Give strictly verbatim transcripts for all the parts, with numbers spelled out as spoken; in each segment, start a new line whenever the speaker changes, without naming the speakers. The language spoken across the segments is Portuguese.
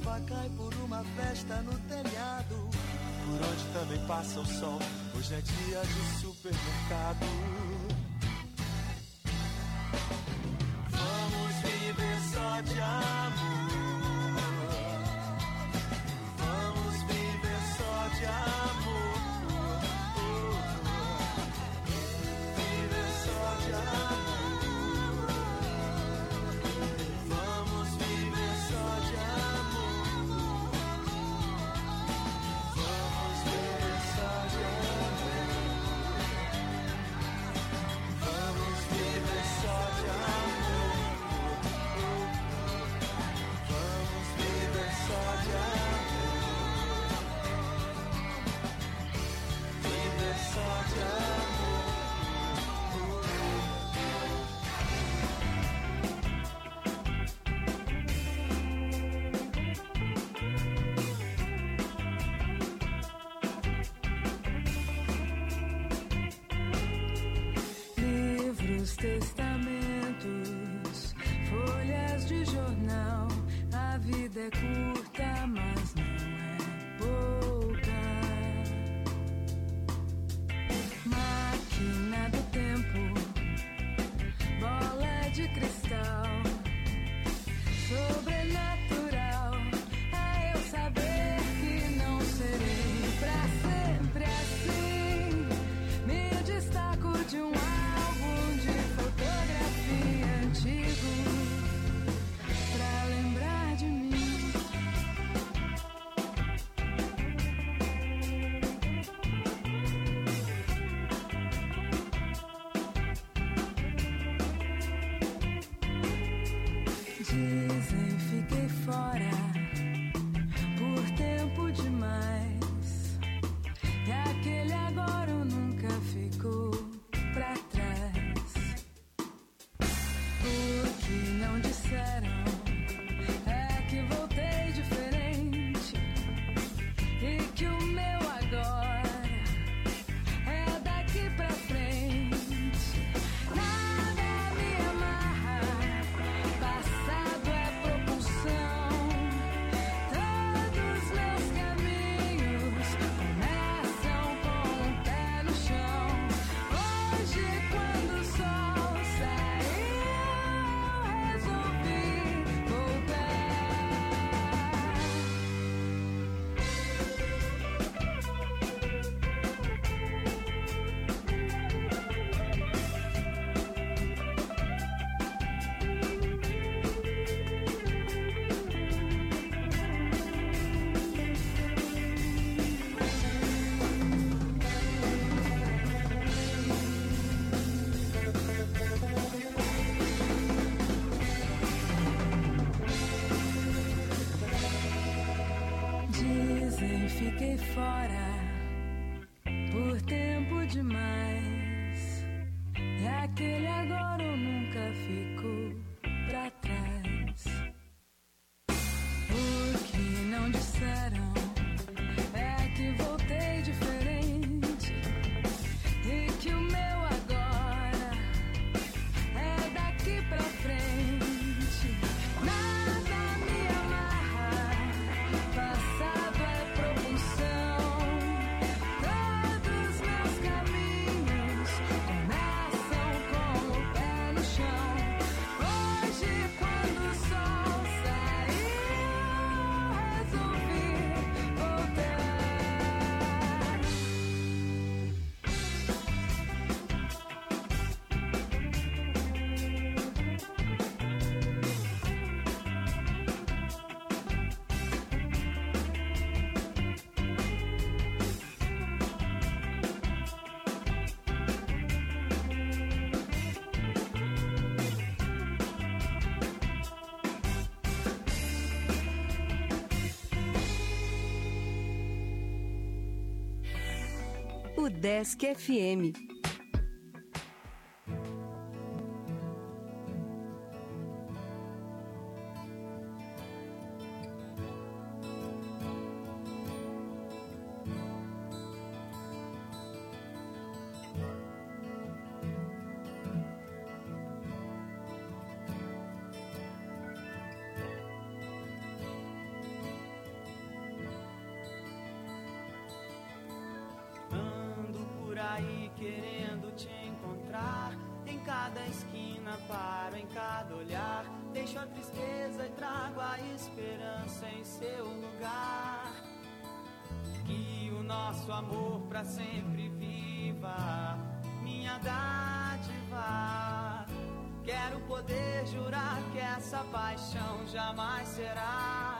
chuva cai por uma festa no telhado, por onde também passa o sol. Hoje é dia de supermercado. Vamos viver só de amor. Vamos viver só de amor. Viver só de amor. Vamos viver só de amor. Vamos viver só de amor. Vamos viver só de amor. Vamos viver só de amor. Viver só de amor.
Livros, testamentos, folhas de jornal. A vida é curta, mas não é pouca. Máquina do tempo, bola de cristal, sobrenatural. A eu saber que não serei pra sempre assim. Me destaco de um álbum de fotografia antigo pra lembrar de mim. Dizem fiquei fora por tempo demais, e aquele agora ou nunca ficou pra trás. O que não disseram é que voltei diferente e que o meu agora é daqui pra frente. Nada me amarra, passado é propulsão. Todos meus caminhos começam com o pé no chão. Hoje, quando o sol saiu, resolvi voltar. Dizem fiquei fora por tempo demais, e aquele agora ou nunca ficou pra trás. O que não disseram é que voltei diferente e que o meu agora é daqui pra frente. Nada me amarra, passado é propulsão. Todos meus caminhos começam com o pé no chão. Hoje, quando o sol saiu, resolvi voltar.
O Desk F M.
aí querendo te encontrar. Em cada esquina paro, em cada olhar. Deixo a tristeza e trago a esperança em seu lugar. Que o nosso amor pra sempre viva, minha dádiva. Quero poder jurar que essa paixão jamais será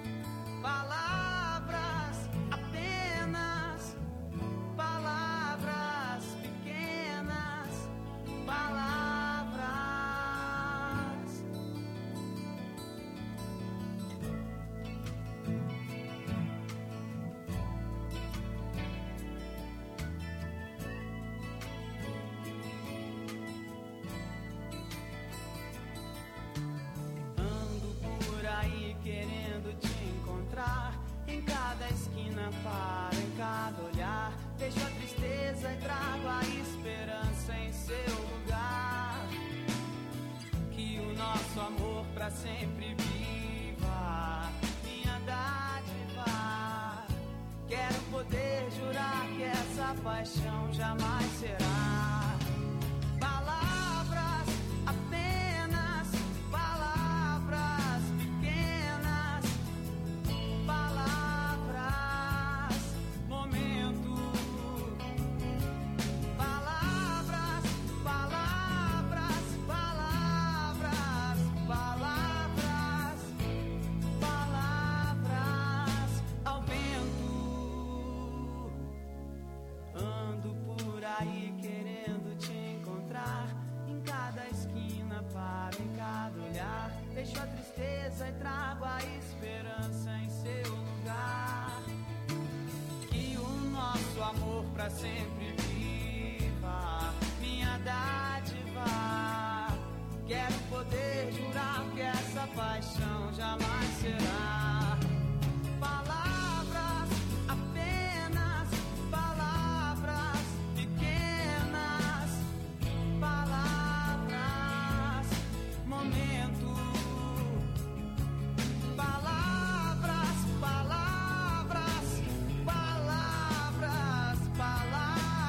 palavras, apenas palavras pequenas, palavras. Querendo te encontrar. Em cada esquina paro, em cada olhar. Deixo a tristeza e trago a esperança em seu lugar. Que o nosso amor pra sempre viva, minha dádiva. Quero poder jurar que essa paixão jamais será palavras, apenas palavras pequenas, palavras, momento, palavras, palavras, palavras, palavras, palavras ao vento. Ando por aí querendo te encontrar. Em cada esquina paro, em cada olhar. Deixo a tristeza e trago a esperança em seu lugar. Que o nosso amor pra sempre viva, minha dádiva. Quero poder jurar que essa paixão jamais será palavras, apenas palavras pequenas, palavras, momento, palavras, palavras, palavras, palavras.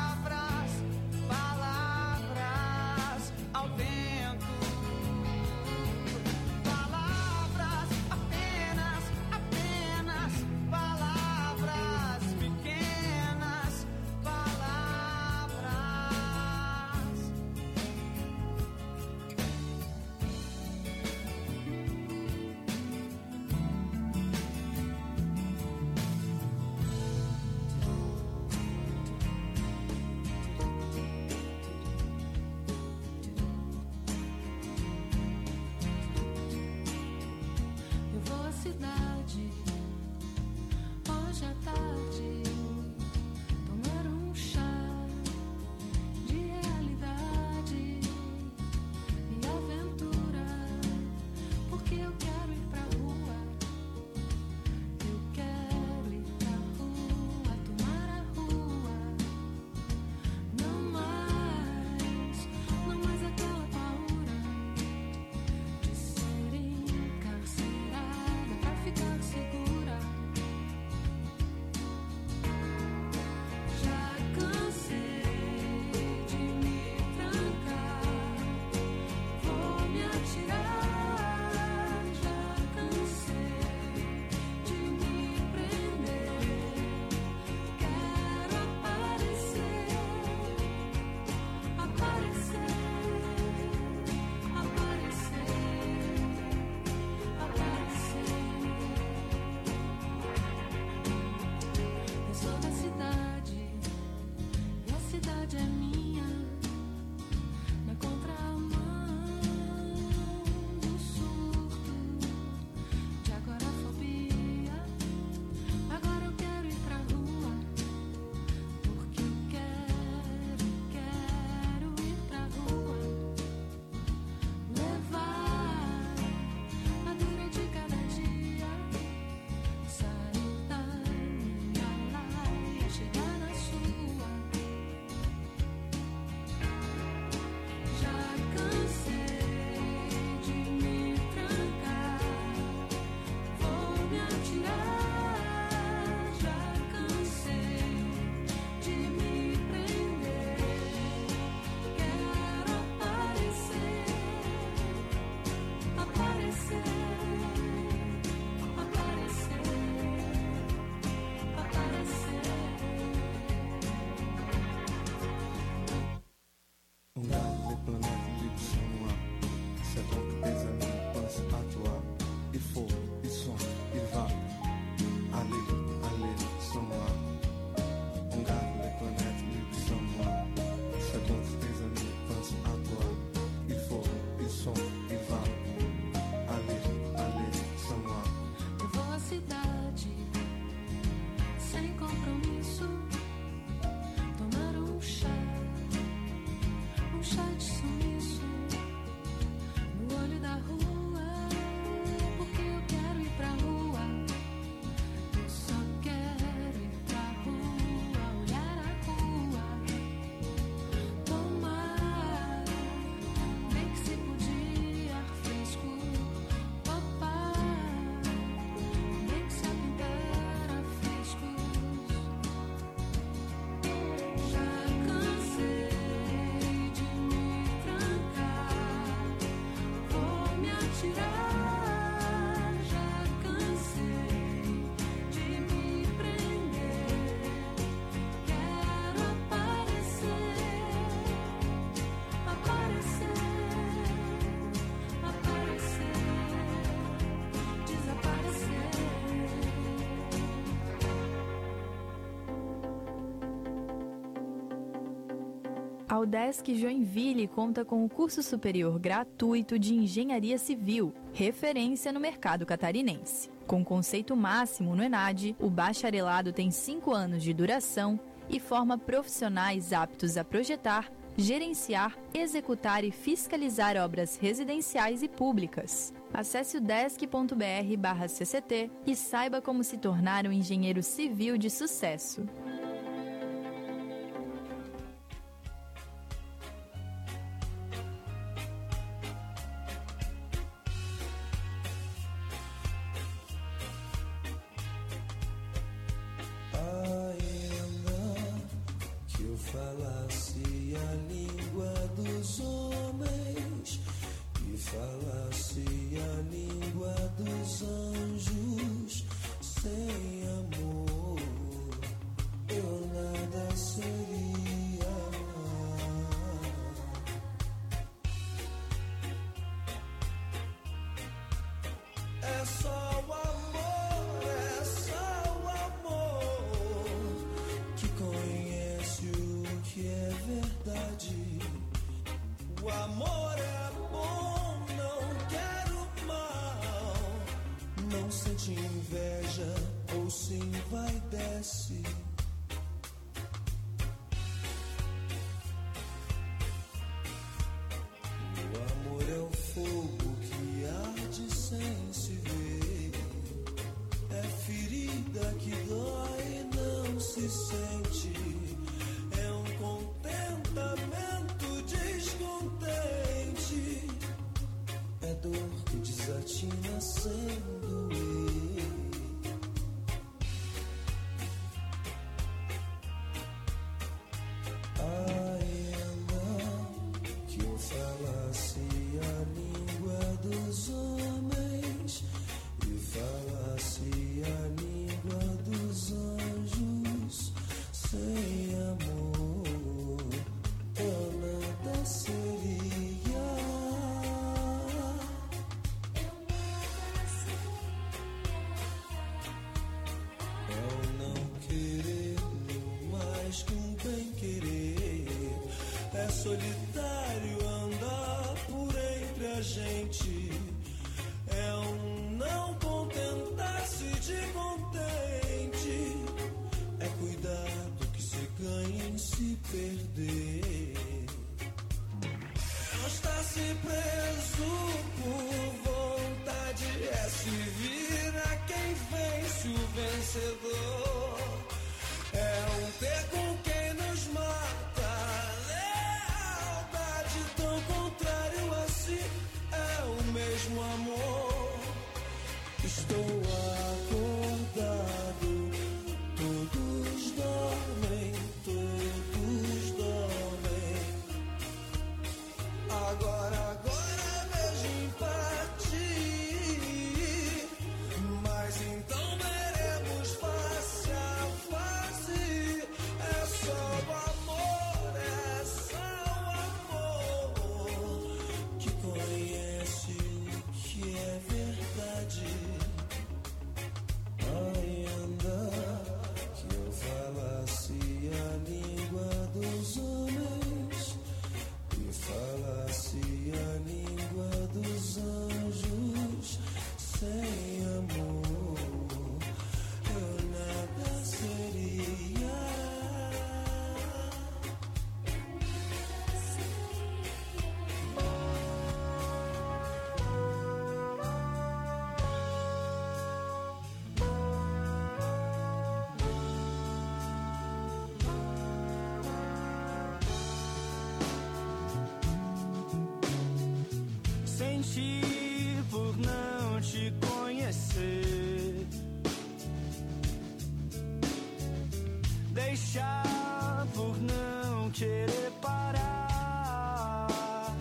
A UDESC Joinville conta com o curso superior gratuito de Engenharia Civil, referência no mercado catarinense. Com conceito máximo no ENAD, o bacharelado tem cinco anos de duração e forma profissionais aptos a projetar, gerenciar, executar e fiscalizar obras residenciais e públicas. Acesse udesc.br barra CCT e saiba como se tornar um engenheiro civil de sucesso.
Falasse a língua dos homens e falasse a língua dos anjos, sem amor eu nada seria. É só o amor, é só o amor que conhece o que é verdade. O amor é bom, não quero mal. Não sente inveja ou sim vai desce. O amor é o fogo que arde sem se ver. É ferida que dói e não se sente. É dor que desatina sem doer. Ainda que eu falasse a língua dos homens e falasse a língua dos anjos, sem amor eu nada seria. É solitário andar por entre a gente. É um não contentar-se de contente. É cuidado que se ganha em se perder. Não está se preso por vontade. É se vira quem vence o vencedor. É um ter com quem nos mata. Mesmo amor, estou acordado. Todos dormem, todos dormem. Agora, agora vejo partir. Mas então veremos face a face. É só o amor, é só o amor que conhece que é verdade. Ainda que eu falasse a língua dos homens e falasse a língua dos anjos, sem amor eu nada seria. Senti por não te conhecer, deixar por não querer parar,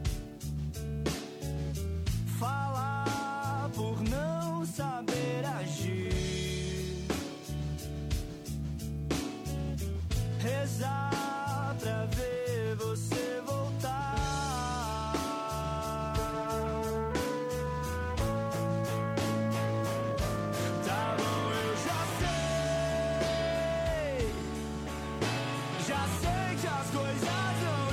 falar por não saber agir, rezar pra ver você voltar. Já sei que as coisas não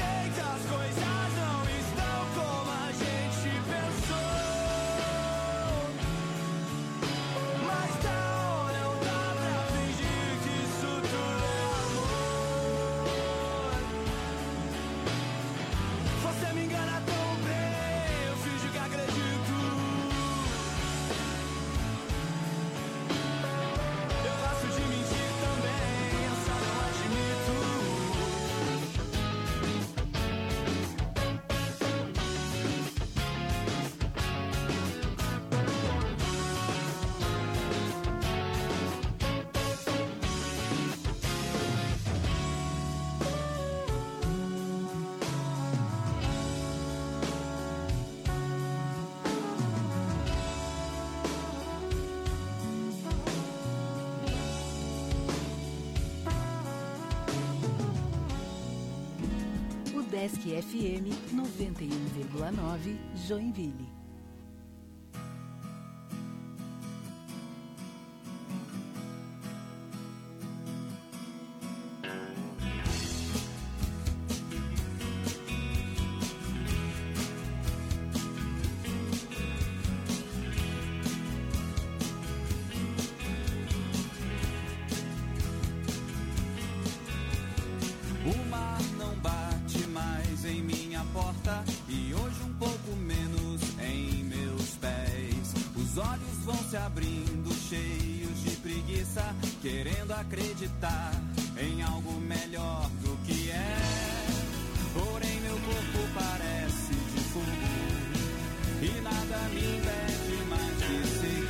sei que as coisas não estão como a gente pensou. Mas não, não dá pra fingir que isso tudo é amor. Você me engana tão bem, eu finjo que acredito. Eu gosto de mentir também, eu só não admito.
O Desk F M noventa e um vírgula nove, Joinville.
O mar não bate mais em minha porta e hoje um pouco menos em meus pés. Os olhos vão se abrindo cheios de preguiça, querendo acreditar em algo melhor do que é. Porém meu corpo parece de fogo e nada me impede mais de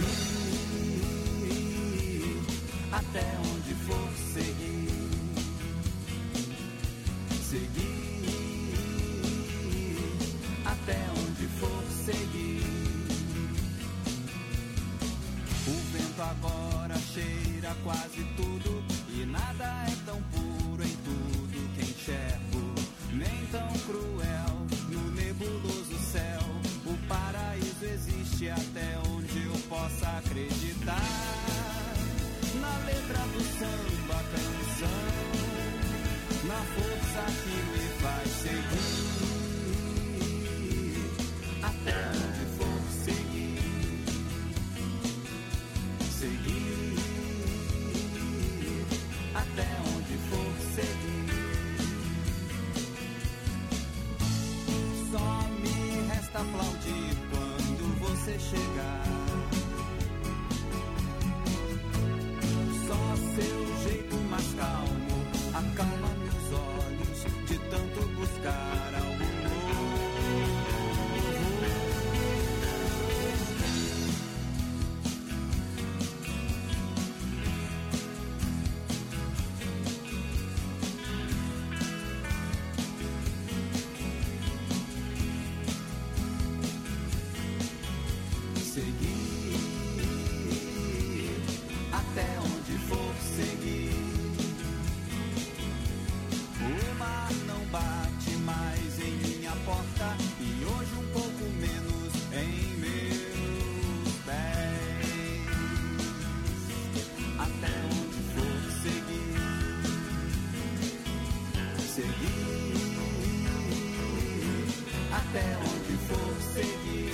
seguir até onde for seguir. Seguir até onde for seguir. O vento agora cheira quase tudo e nada é tão puro em tudo que enxergo, nem tão cruel no nebuloso céu. O paraíso existe até onde eu possa acreditar. Na letra do samba canção, na força que me faz seguir até onde for seguir. Seguir até onde for seguir. Só me resta aplaudir quando você chegar. Só seu jeito mais calmo acalma meus olhos de tanto buscar algo seguir até onde for seguir. O mar não bate mais em minha porta e hoje um pouco menos em meus pés. Até onde for seguir. Seguir até onde for seguir.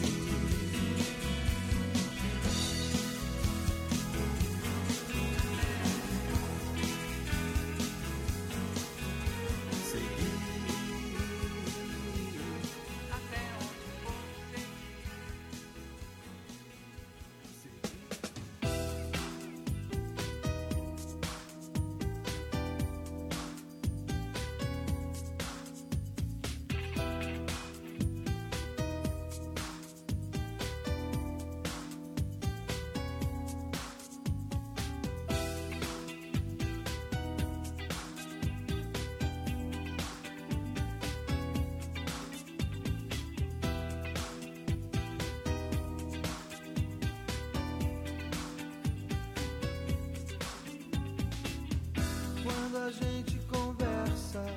Quando a gente conversa,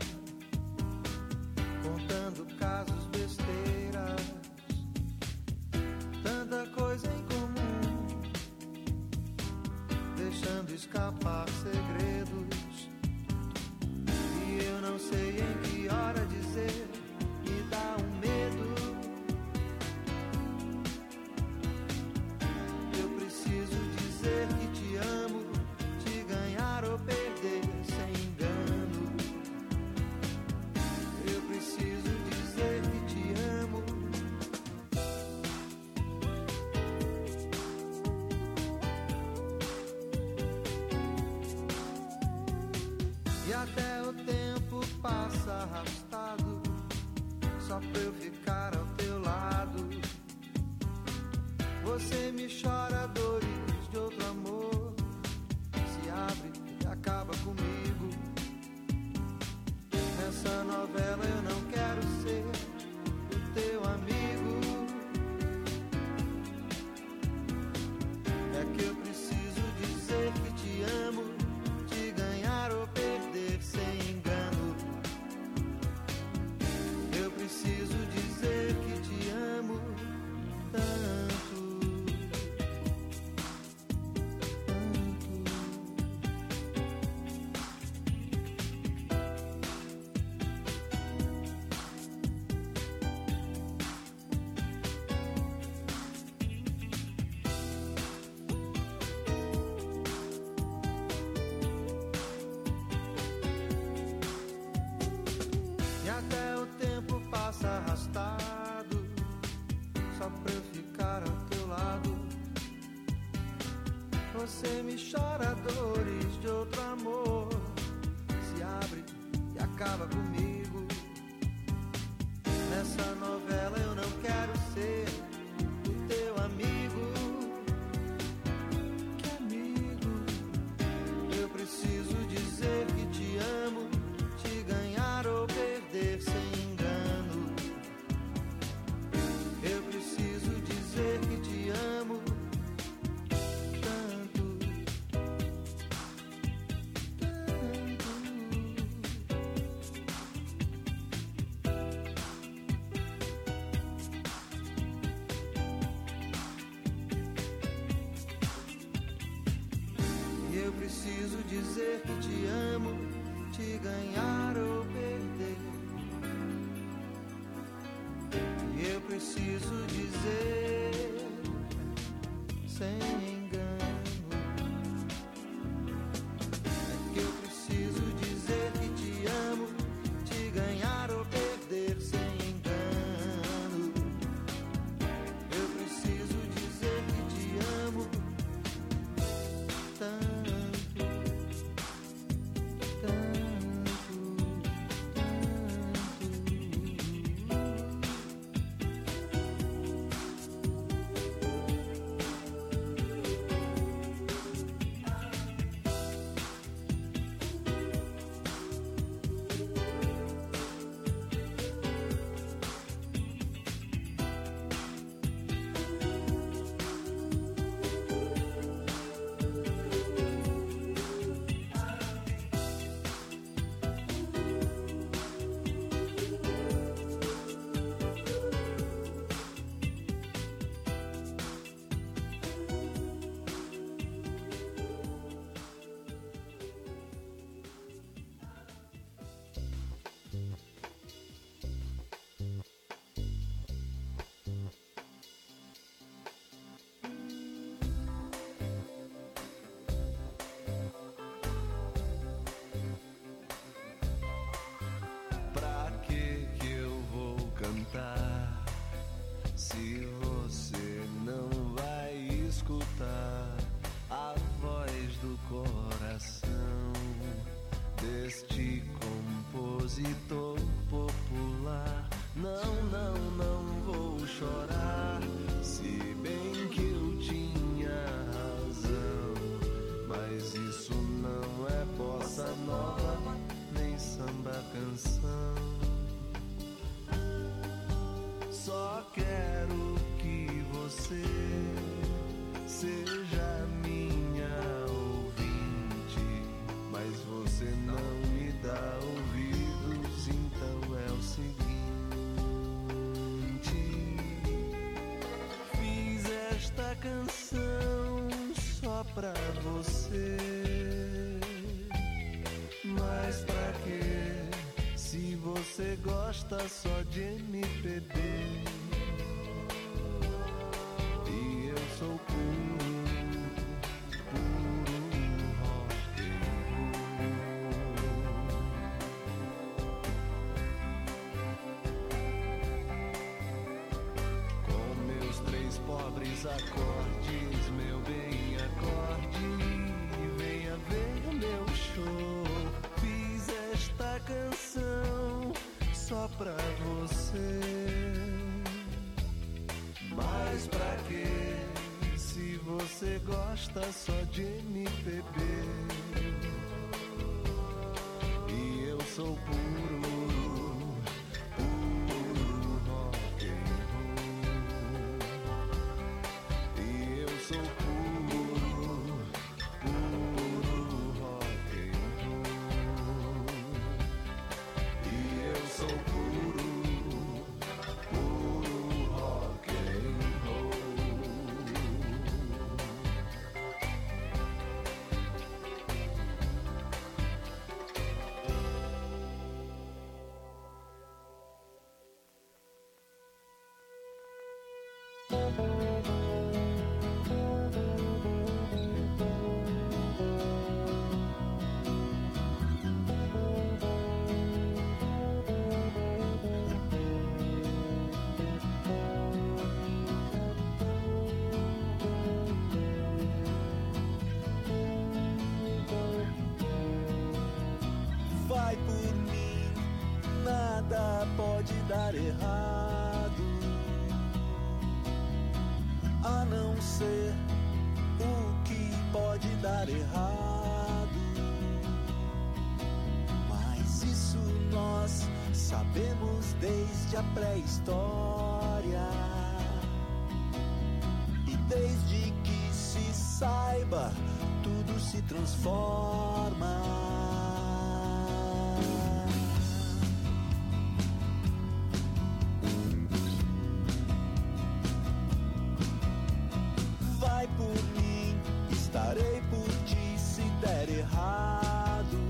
contando casos, besteiras, tanta coisa em comum, deixando escapar segredos, e eu não sei em que hora de você me chora dores de outro amor, se abre e acaba comigo. Nessa novela eu não quero ser o teu amigo. Que amigo? Eu preciso dizer que te amo, te ganhar ou perder sem engano. Eu preciso dizer que te amo tanto, tanto. Eu preciso dizer que te amo, te ganhar ou perder. Eu preciso dizer sem engano. É que eu preciso dizer que te amo, te ganhar ou perder sem engano. Eu preciso dizer que te amo tanto. Se você não vai escutar a voz do coração deste compositor popular, não, não, não vou chorar. Se bem que eu tinha razão, mas isso não é bossa nova nem samba canção. Só quero que você seja minha ouvinte, mas você não me dá ouvidos, então é o seguinte: fiz esta canção só pra você, mas pra quê? Se você gosta só de M P B e eu sou puro, puro rock and roll. Com meus três pobres acordes, meu bem, acorde e venha ver o meu show. Fiz esta canção só pra você, mas pra quê? Se você gosta só de M P B e eu sou puro, puro rock and roll. E eu sou puro, puro rock and roll. E eu sou puro, puro rock and roll. por mim, nada pode dar errado, a não ser o que pode dar errado. Mas isso nós sabemos desde a pré-história. E desde que se saiba, tudo se transforma. Vai por mim, estarei por ti se der errado.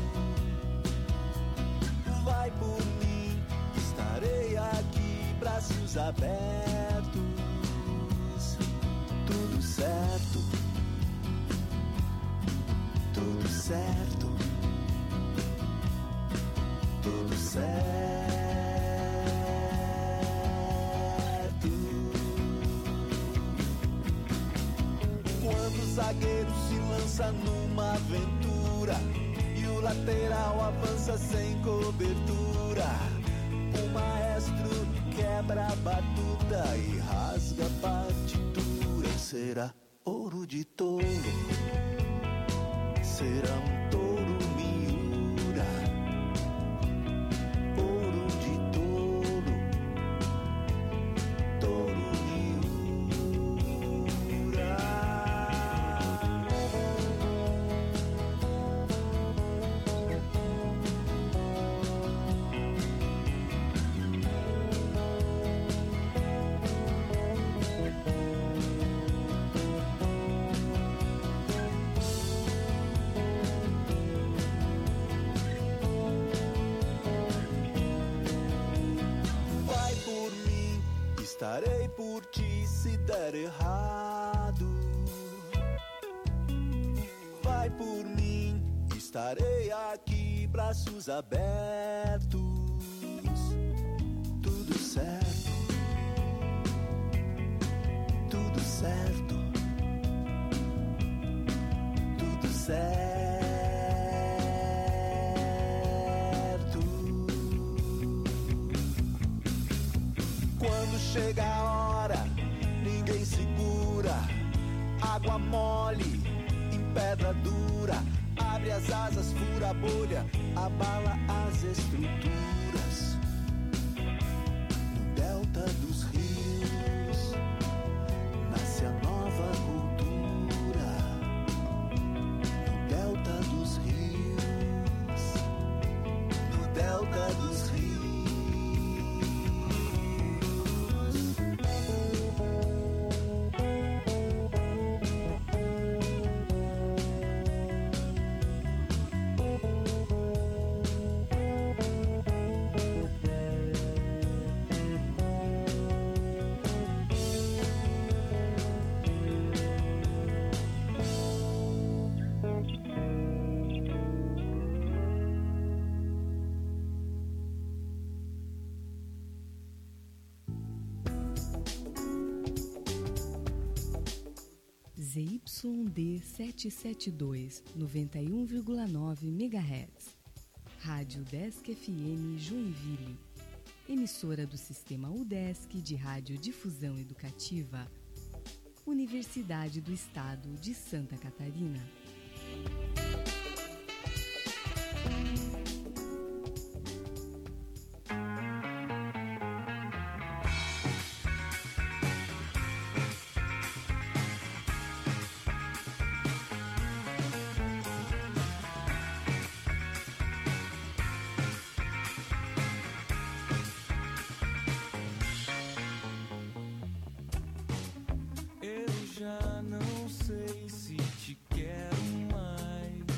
Vai por mim, estarei aqui, braços abertos. Tudo certo, tudo certo, tudo certo. Quando o zagueiro se lança numa aventura e o lateral avança sem cobertura, o maestro quebra a batuta e rasga a partitura. Será ouro de touro, será um touro miura, ouro de touro, touro miura. Estarei por ti se der errado. Vai por mim, estarei aqui, braços abertos. Tudo certo, tudo certo, tudo certo. Quando chega a hora, ninguém segura. Água mole em pedra dura, abre as asas, fura a bolha, abala as estruturas. No delta dos rios nasce a nova cultura. No delta dos rios, no delta dos rios.
Z Y D setecentos e setenta e dois, noventa e um vírgula nove megahertz. Rádio Udesc F M Joinville. Emissora do Sistema Udesc de Radiodifusão Educativa. Universidade do Estado de Santa Catarina.
Eu já não sei se te quero mais.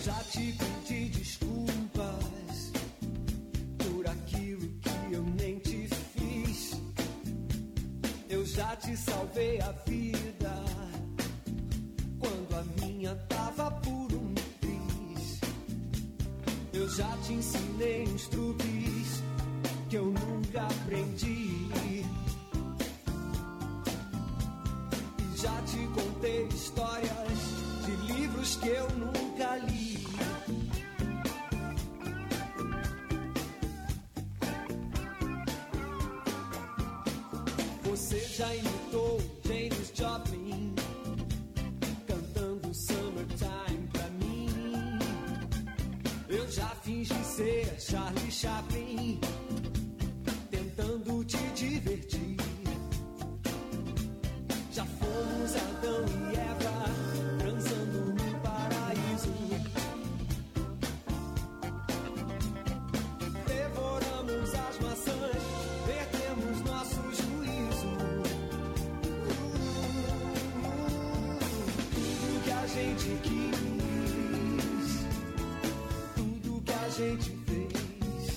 já te pedi desculpas por aquilo que eu nem te fiz. Eu já te salvei a vida quando a minha tava por um triz. Eu já te ensinei uns truques que eu nunca aprendi. E já te contei histórias de livros que eu nunca li. Você já imitou Janis Joplin cantando Summertime pra mim. Eu já fingi ser Charlie Chaplin tentando te divertir. Já fomos Adão e Eva transando no paraíso. Devoramos as maçãs, perdemos nosso juízo. Tudo que a gente quis, tudo que a gente fez,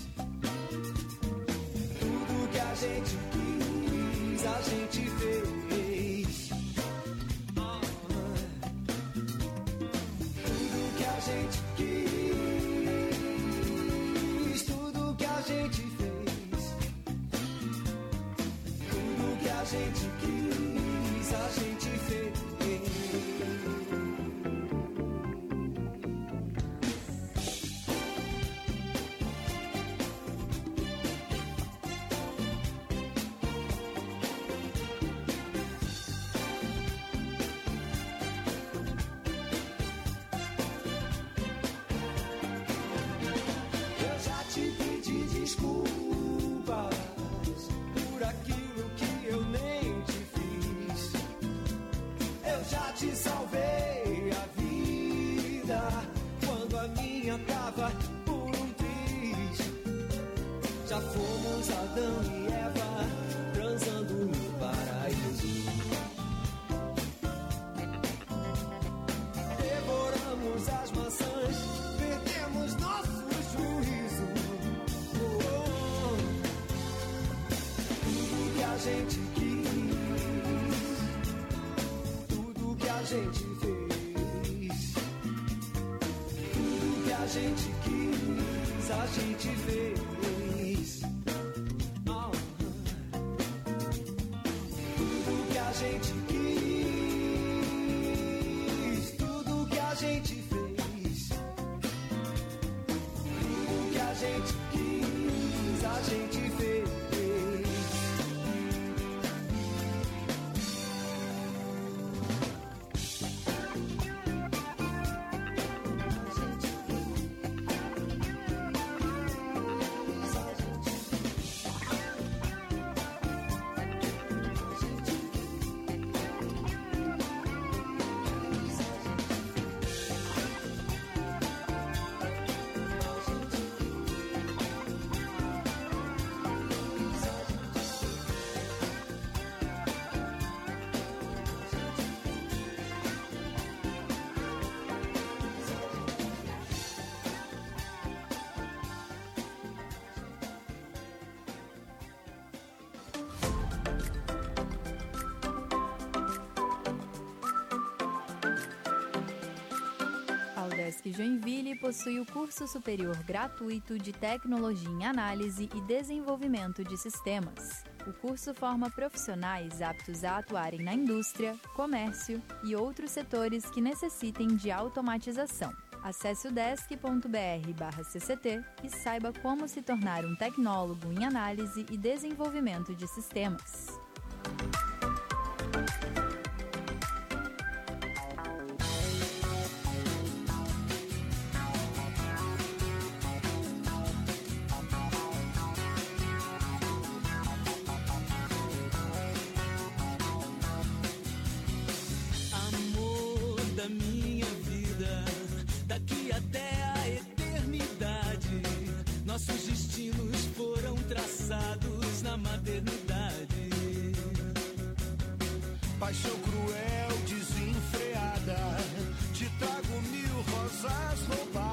tudo que a gente quis, a gente fez. A gente quis, a gente fez. Eu já te pedi desculpas por aquilo que eu nem te fiz. Eu já te salvei a vida quando a minha tava por um triz. Já fomos Adão e Eva transando no paraíso. Devoramos as maçãs, perdemos nosso juízo. Oh, tudo que a gente quis, tudo que a gente fez, tudo que a gente quis, a gente fez. Oh, tudo que a gente quis, tudo que a gente fez, tudo que a gente quis, a gente fez.
UDESC Joinville possui o curso superior gratuito de Tecnologia em Análise e Desenvolvimento de Sistemas. O curso forma profissionais aptos a atuarem na indústria, comércio e outros setores que necessitem de automatização. Acesse udesc ponto br barra C C T e saiba como se tornar um tecnólogo em análise e desenvolvimento de sistemas.
Nossos destinos foram traçados na maternidade.
Paixão cruel, desenfreada, te trago mil rosas roubadas.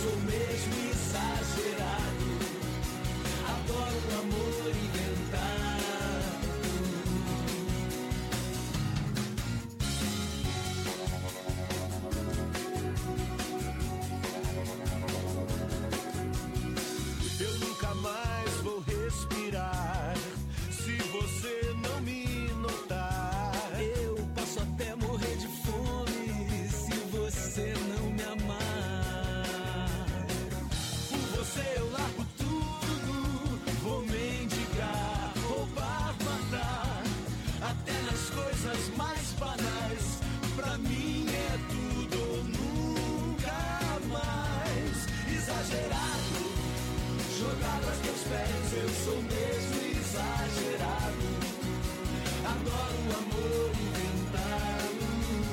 sou mesmo exagerado. Adoro o amor inventado.
Eu nunca mais vou respirar se você não me notar.
Eu posso até morrer de fome se você não me amar. Por você eu largo tudo, vou mendigar, roubar, matar, até nas coisas mais banais. Pra mim é tudo ou nunca mais. Exagerado, jogado aos teus pés, eu sou mesmo exagerado. Adoro o amor inventado.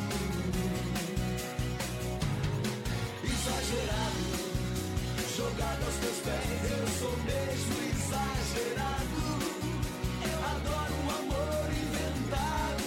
Exagerado, jogado aos teus pés, eu sou mesmo exagerado. Eu adoro o amor inventado.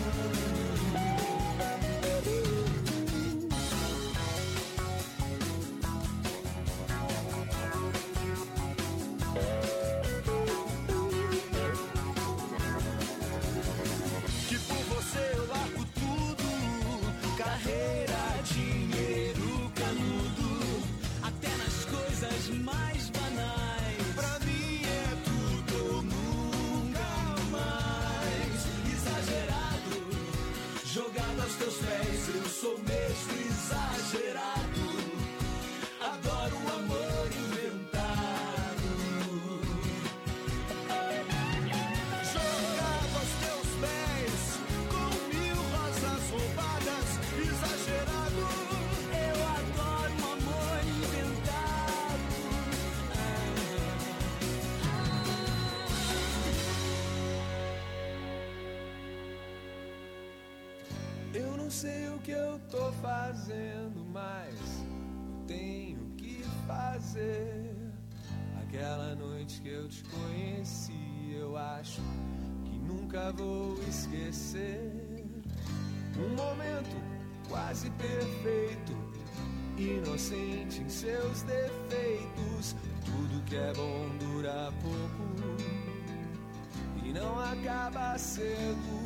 Que por você eu largo tudo,
Carreira, dinheiro, canudo, até nas coisas mais banais.
pra mim é tudo ou nunca mais.
Exagerado, jogado aos teus pés, eu sou mesmo exagerado. Adoro o amor inventado.
Jogado aos teus pés, com mil rosas roubadas, exagerado.
Eu adoro o amor inventado.
Eu não sei o que eu tô fazendo, mas eu tenho que fazer. Aquela noite que eu te conheci, eu acho que nunca vou esquecer. Um momento quase perfeito, inocente em seus defeitos. Tudo que é bom dura pouco e não acaba cedo.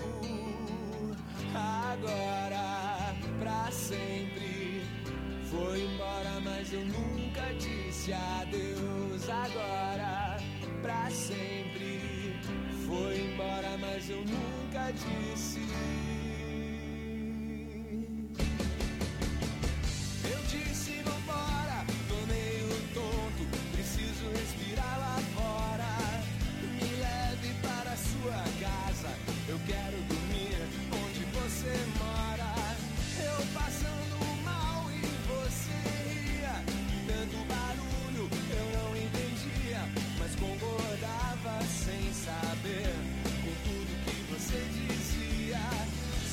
Agora, pra sempre, foi embora, mas eu nunca disse adeus. Agora, pra sempre, foi embora, mas eu nunca disse. Eu disse vambora, tô meio tonto, preciso respirar lá fora. Me leve para a sua casa, eu quero dormir onde você mora. Eu passando mal e você ria, tanto barulho eu não entendia, mas concordava sem saber com tudo que você dizia.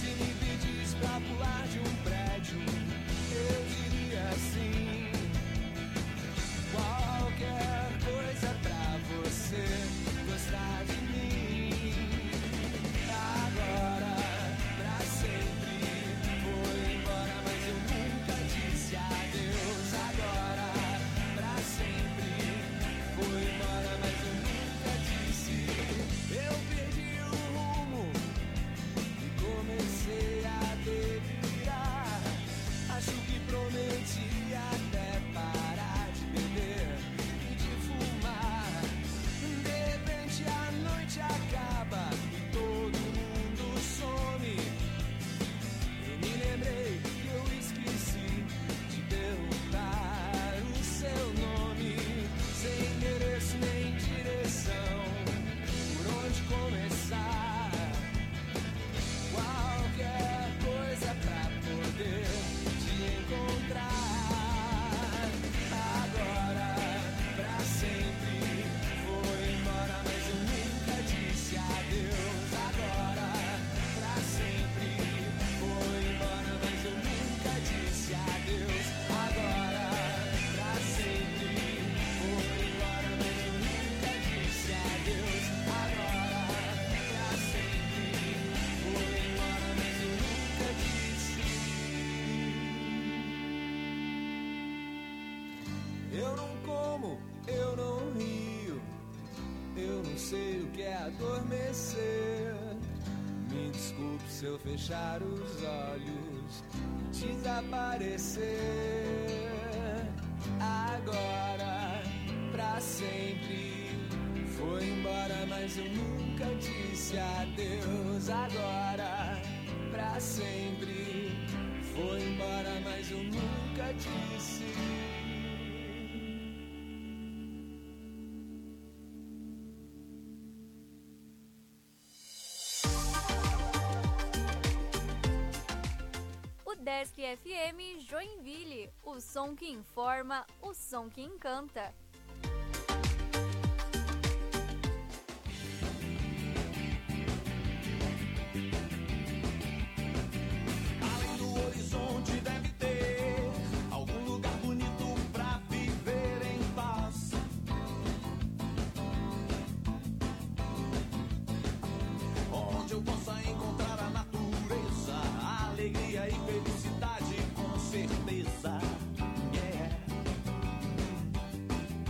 Eu não como, eu não rio, eu não sei o que é adormecer. Me desculpe se eu fechar os olhos, desaparecer. Agora, pra sempre, foi embora, mas eu nunca disse adeus. Agora, pra sempre, foi embora, mas eu nunca disse.
Desk F M Joinville, o som que informa, o som que encanta.
Além do horizonte deve ter algum lugar bonito pra viver em paz. Onde eu possa encontrar a natureza, a alegria e felicidade, com certeza. Yeah.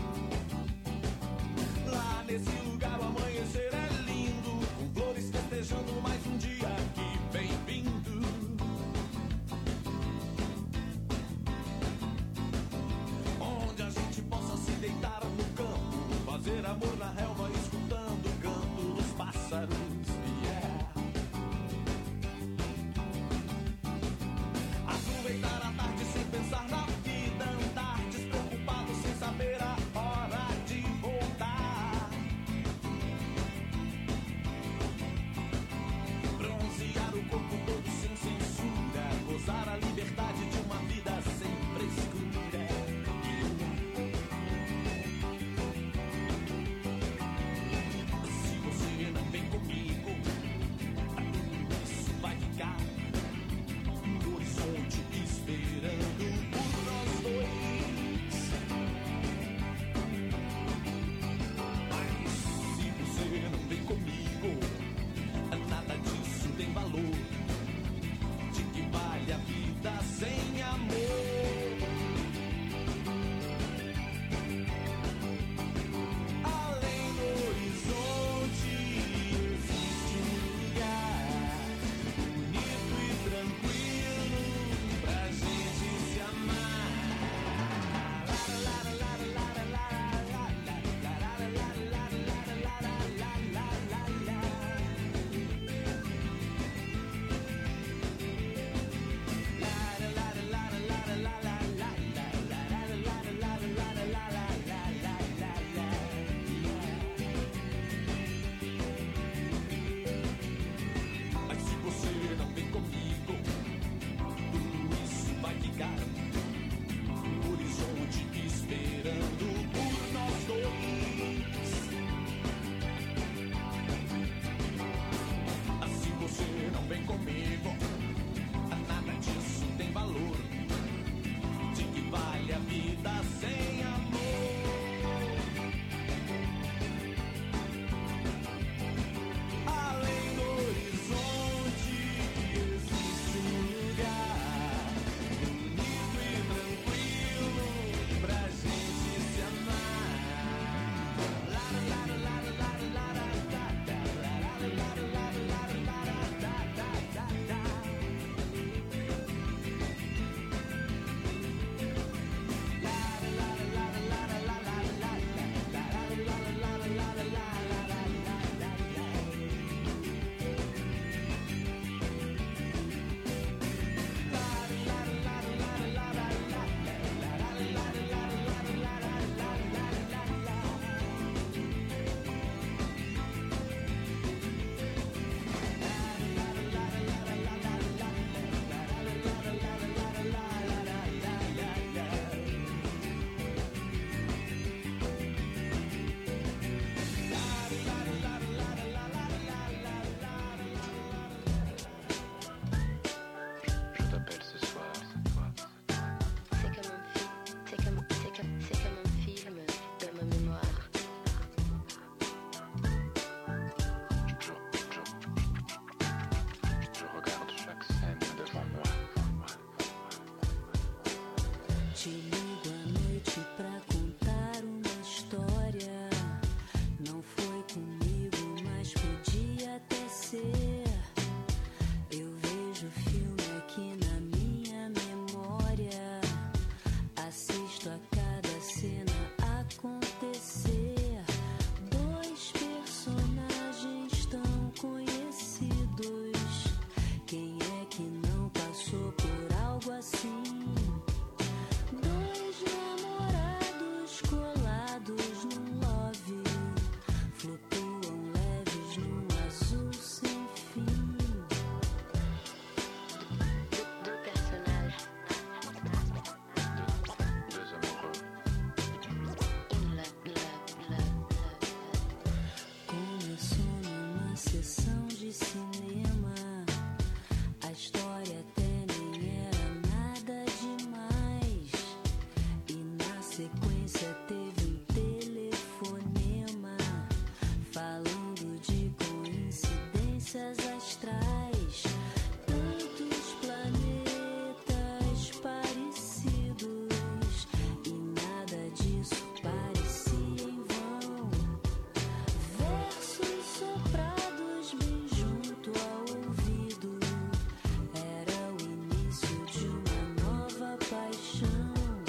sequência teve um telefonema falando de coincidências astrais, tantos planetas parecidos e nada disso parecia em vão. Versos soprados bem junto ao ouvido, era o início de uma nova paixão.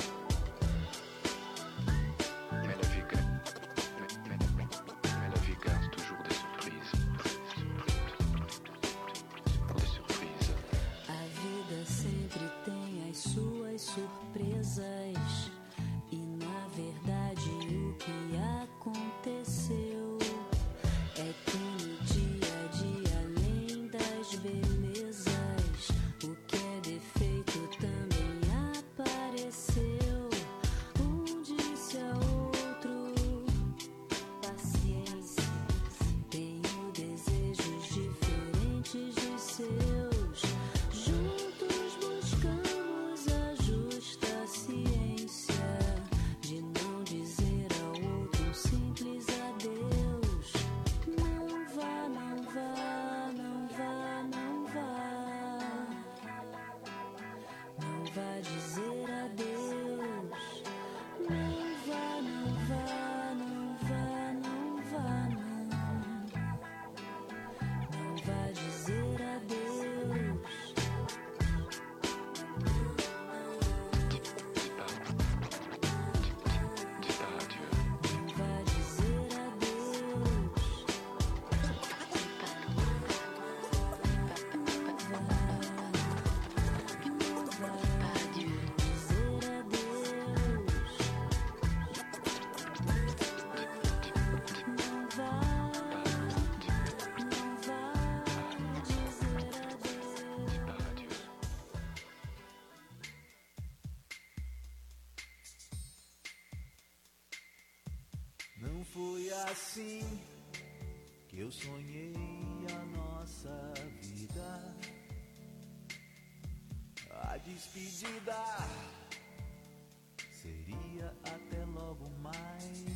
Surpresas, e na verdade o que aconteceu é que no dia a dia, além das belezas, o que é defeito também apareceu. Um disse a outro: paciência, tenho desejos diferentes dos seus. Juntos buscamos a justa ciência de não dizer ao outro um simples adeus. Não vá, não vá, não vá, não vá. Não vá dizer adeus. Não vá, não vá, não vá, não vá, não. Não vá dizer adeus.
Não foi assim que eu sonhei a nossa vida. A despedida seria até logo mais.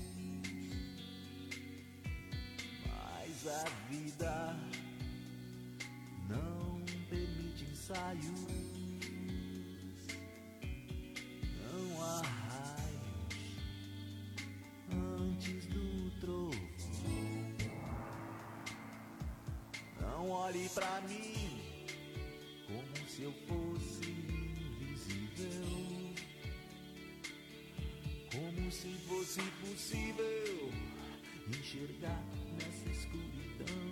Mas a vida não permite ensaios. Não há raios antes do trovão. Não olhe pra mim como se eu fosse invisível, como se fosse possível enxergar nessa escuridão.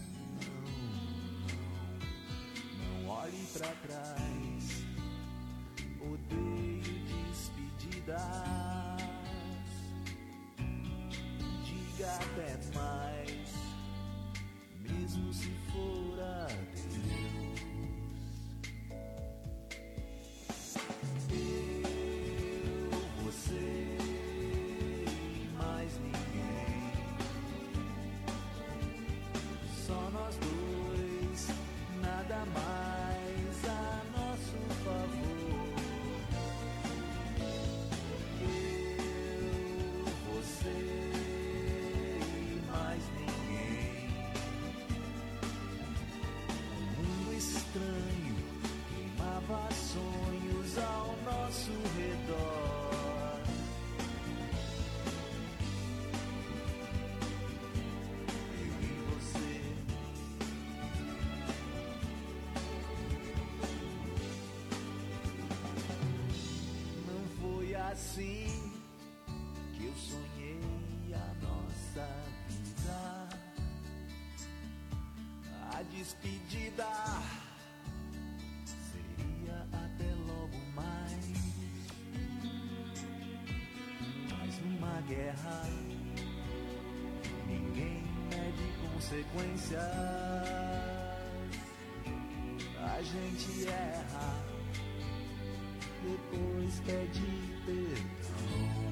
Não, não, não olhe pra trás. Odeio despedidas. Diga até mais, mesmo se for adeus. Eu, você e mais ninguém, só nós dois, nada mais a nosso favor. Eu, você e mais ninguém. Um mundo estranho queimava sonhos ao nosso redor. Eu e você. Não foi assim que eu sonhei a nossa vida. A despedida seria até logo mais. Mas numa guerra ninguém mede consequências. A gente erra, depois pede perdão.